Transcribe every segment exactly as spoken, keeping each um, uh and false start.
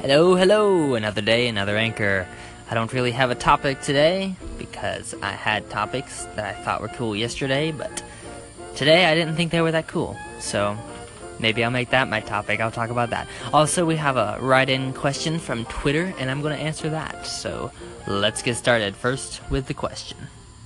Hello, hello, another day, another anchor. I don't really have a topic today because I had topics that I thought were cool yesterday, but today I didn't think they were that cool. So maybe I'll make that my topic. I'll talk about that. Also, we have a write-in question from Twitter, and I'm going to answer that. So let's get started. First with the question.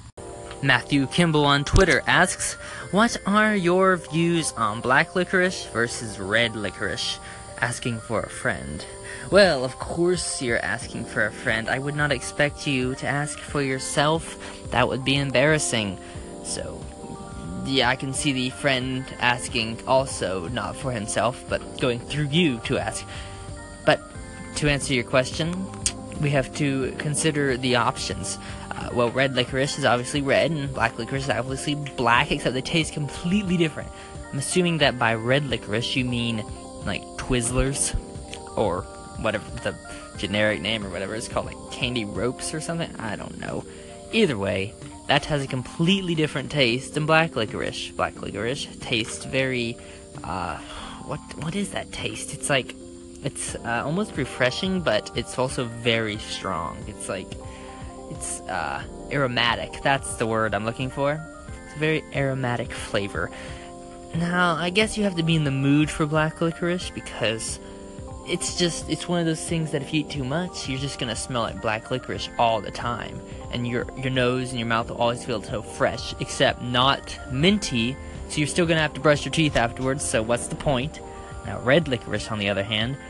Matthew Kimball on Twitter asks, what are your views on black licorice versus red licorice? Asking for a friend. Well, of course you're asking for a friend. I would not expect you to ask for yourself. That would be embarrassing. So, yeah, I can see the friend asking also, not for himself, but going through you to ask. But to answer your question, we have to consider the options. Uh, well, red licorice is obviously red, and black licorice is obviously black, except they taste completely different. I'm assuming that by red licorice you mean, like, Twizzlers, or whatever the generic name or whatever it's called, like Candy Ropes or something, I don't know. Either way, that has a completely different taste than black licorice. Black licorice tastes very, uh, what, what is that taste? It's like, it's uh, almost refreshing, but it's also very strong. It's like, it's uh, aromatic, that's the word I'm looking for. It's a very aromatic flavor. Now, I guess you have to be in the mood for black licorice, because it's just, it's one of those things that if you eat too much, you're just gonna smell like black licorice all the time. And your your nose and your mouth will always feel so fresh, except not minty, so you're still gonna have to brush your teeth afterwards, so what's the point? Now, red licorice, on the other hand,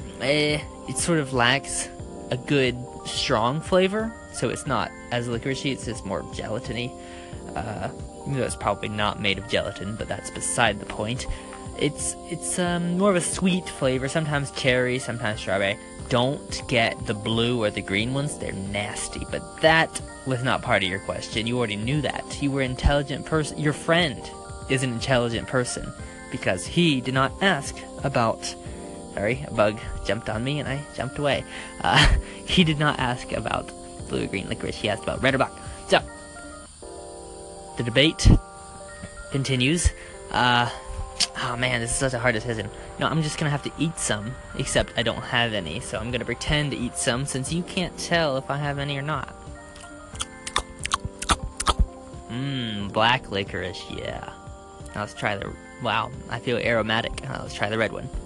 eh, it sort of lacks a good, strong flavor, so it's not as licoricey, it's just more gelatiny. Uh, even though it's probably not made of gelatin, but that's beside the point. It's it's um, more of a sweet flavor, sometimes cherry, sometimes strawberry. Don't get the blue or the green ones, they're nasty. But that was not part of your question. You already knew that. You were an intelligent person. Your friend is an intelligent person, because he did not ask about... Sorry, a bug jumped on me and I jumped away. Uh, he did not ask about blue or green licorice, he asked about red or black. So, the debate continues. Uh... Oh man, this is such a hard decision. No, I'm just gonna have to eat some, except I don't have any, so I'm gonna pretend to eat some since you can't tell if I have any or not. Mmm, black licorice, yeah. Now let's try the, wow, I feel aromatic. Now let's try the red one.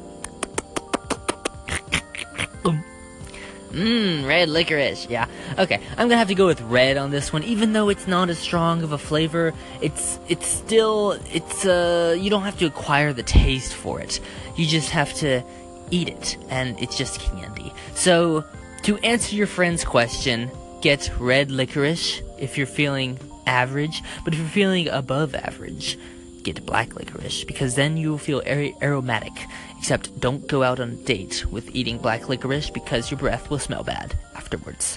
Mmm, red licorice, yeah. Okay, I'm gonna have to go with red on this one. Even though it's not as strong of a flavor, it's it's still, it's, uh, you don't have to acquire the taste for it. You just have to eat it, and it's just candy. So, to answer your friend's question, get red licorice if you're feeling average, but if you're feeling above average, get black licorice, because then you'll feel ar- aromatic. Except don't go out on a date with eating black licorice, because your breath will smell bad afterwards.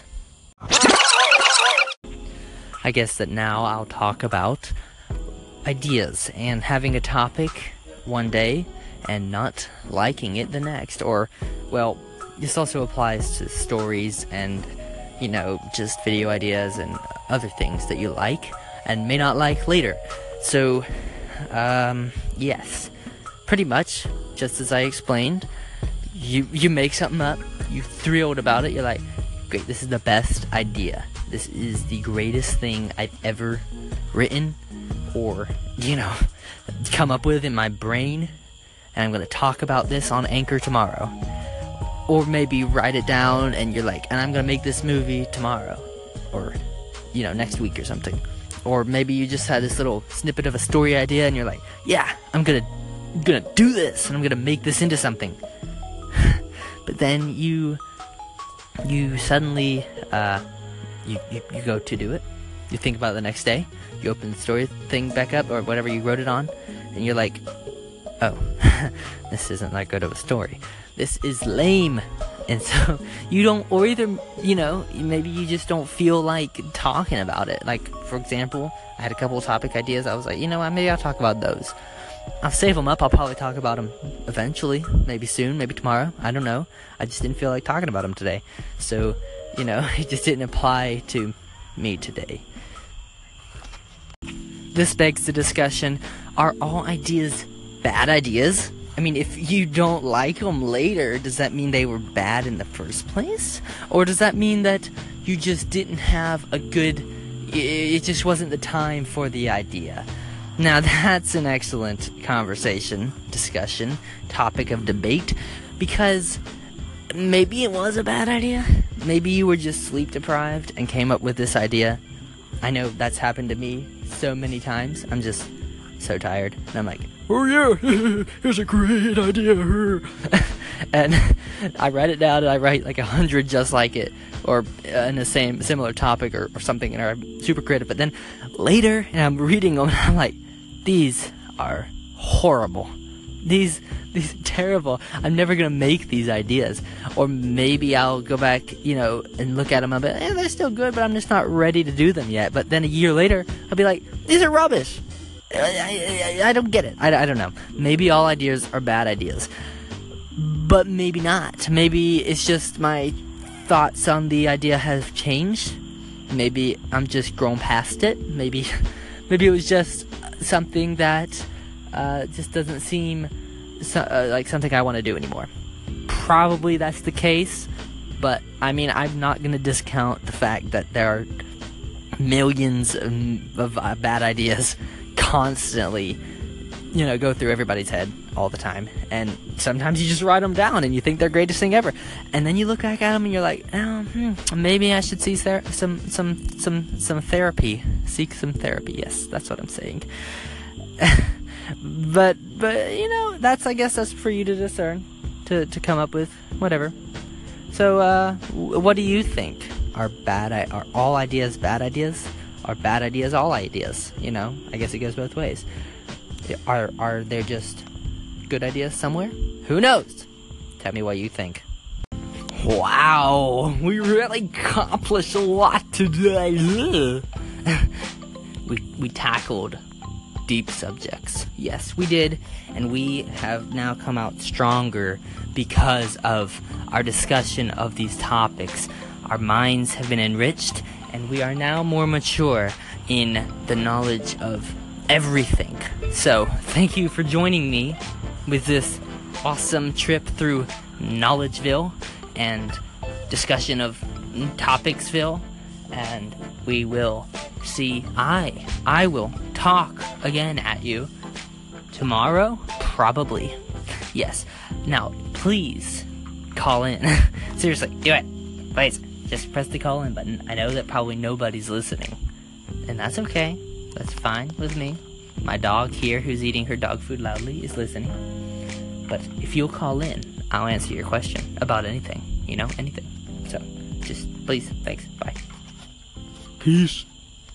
I guess that now I'll talk about ideas and having a topic one day and not liking it the next. Or, well, this also applies to stories and, you know, just video ideas and other things that you like and may not like later. So, um, yes, pretty much, just as I explained, you you make something up, you're thrilled about it, you're like, great, this is the best idea, this is the greatest thing I've ever written, or, you know, come up with in my brain, and I'm gonna talk about this on Anchor tomorrow. Or maybe write it down, and you're like, and I'm gonna make this movie tomorrow, or, you know, next week or something. Or maybe you just had this little snippet of a story idea, and you're like, yeah, I'm gonna I'm gonna do this, and I'm gonna make this into something. But then you, you suddenly, uh, you, you, you go to do it, you think about it the next day, you open the story thing back up, or whatever you wrote it on, and you're like, oh, this isn't that good of a story, this is lame. And so, you don't, or either, you know, maybe you just don't feel like talking about it. Like, for example, I had a couple of topic ideas, I was like, you know what, maybe I'll talk about those. I'll save them up, I'll probably talk about them eventually, maybe soon, maybe tomorrow, I don't know. I just didn't feel like talking about them today. So, you know, it just didn't apply to me today. This begs the discussion, are all ideas bad ideas? I mean, if you don't like them later, does that mean they were bad in the first place? Or does that mean that you just didn't have a good... It just wasn't the time for the idea? Now, that's an excellent conversation, discussion, topic of debate, because maybe it was a bad idea. Maybe you were just sleep-deprived and came up with this idea. I know that's happened to me so many times. I'm just so tired, and I'm like, oh yeah, here's a great idea. And I write it down, and I write like a hundred just like it, or uh, in the same similar topic or, or something, and I'm super creative. But then later, and I'm reading them, and I'm like, these are horrible. These these are terrible. I'm never gonna make these ideas. Or maybe I'll go back, you know, and look at them. I'll be like, eh, they're still good, but I'm just not ready to do them yet. But then a year later, I'll be like, these are rubbish. I, I, I don't get it. I, I don't know. Maybe all ideas are bad ideas. But maybe not. Maybe it's just my thoughts on the idea have changed. Maybe I'm just grown past it. Maybe, maybe it was just something that uh, just doesn't seem so, uh, like something I want to do anymore. Probably that's the case. But, I mean, I'm not going to discount the fact that there are millions of, of uh, bad ideas constantly, you know, go through everybody's head all the time, and sometimes you just write them down and you think they're greatest thing ever, and then you look back at them and you're like, oh, hmm, maybe I should see ther- some some some some therapy, seek some therapy. Yes, that's what I'm saying. but but you know, that's I guess that's for you to discern, to to come up with whatever. So uh, what do you think? Are bad? I- are all ideas bad ideas? Are bad ideas all ideas? You know, I guess it goes both ways. Are are there just good ideas somewhere? Who knows? Tell me what you think. Wow, we really accomplished a lot today. we we tackled deep subjects. Yes, we did, and we have now come out stronger because of our discussion of these topics. Our minds have been enriched, and we are now more mature in the knowledge of everything. So, thank you for joining me with this awesome trip through Knowledgeville and discussion of Topicsville, and we will see, I, I will talk again at you tomorrow, probably. Yes. Now, please call in. Seriously, do it. Please. Just press the call in button. I know that probably nobody's listening, and that's okay. That's fine with me. My dog here, who's eating her dog food loudly, is listening. But if you'll call in, I'll answer your question about anything. You know, anything. So, just please, thanks, bye. Peace.